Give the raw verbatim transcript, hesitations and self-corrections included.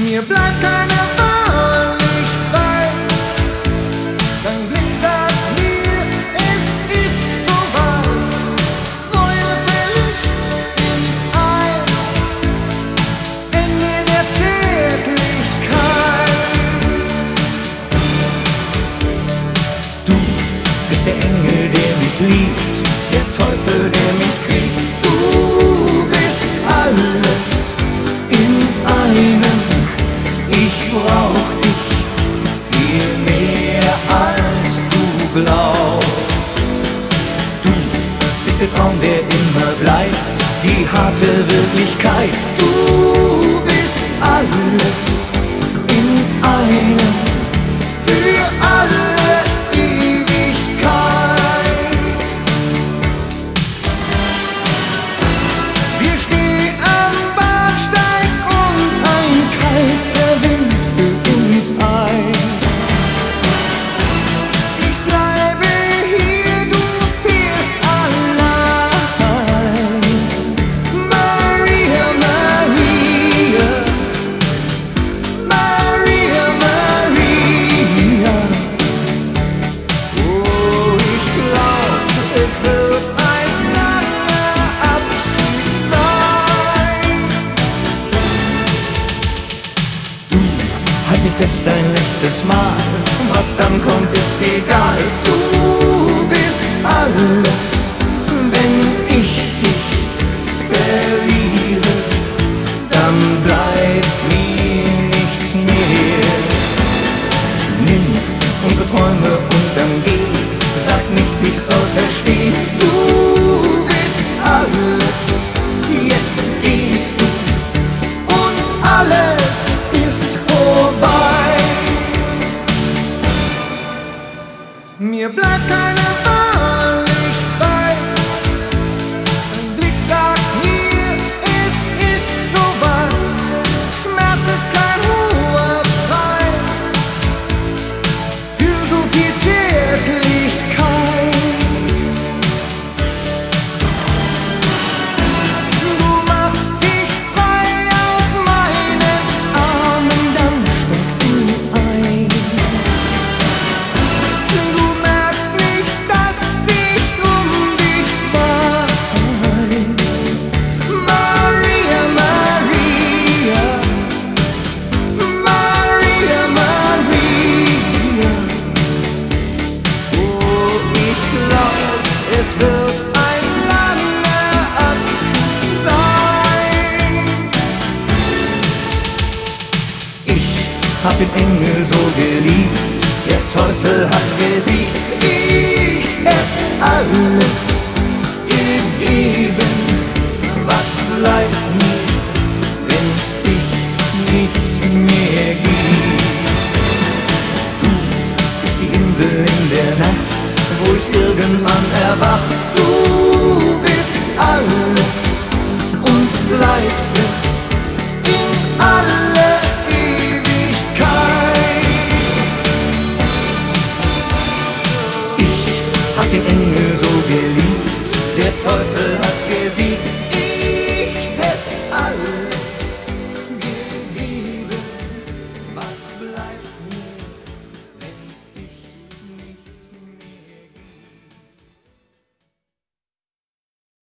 Mir bleibt keine Wahl, ich weiß, dein Blick sagt mir, es ist soweit. Feuer verlischt in Eis, Ende der Zärtlichkeit. Du bist der Engel, der mich liebt, der Teufel, der mich kriegt. Du bist alles in einem. Ich brauch dich viel mehr als du glaubst. Du bist der Traum, der immer bleibt, die harte Wirklichkeit. Du bist alles in einem, für alle Ewigkeit. Wir stehen am Bahnsteig und ein kalter Wind hüllt uns ein. Ich bleibe hier, du fährst allein. Maria, Maria, Maria, Maria. Oh, ich glaub, es wird ein langer Abschied sein. Du, halt mich fest ein letztes Mal, was dann kommt, ist egal. Du bist alles, wenn ich dich verliere, dann bleibt mir nichts mehr. Nimm unsere Träume und dann geh, sag nicht, ich soll verstehen. Du bist alles, jetzt gehst du und alles ist vorbei. Mir bleibt keine Wahl, ich weiß, dein Blick sagt mir, es ist soweit. Schmerz ist kein hoher Preis für so viel Zärtlichkeit. Du machst dich frei aus meinen Armen, dann steigst du ein. Du merkst nicht, dass ich um dich wein. Maria, Maria, Maria, Maria. Oh, ich glaub, es wird ein langer Abschied sein. Ich hab den Engel so geliebt, der Teufel hat gesiegt. Ich hätt alles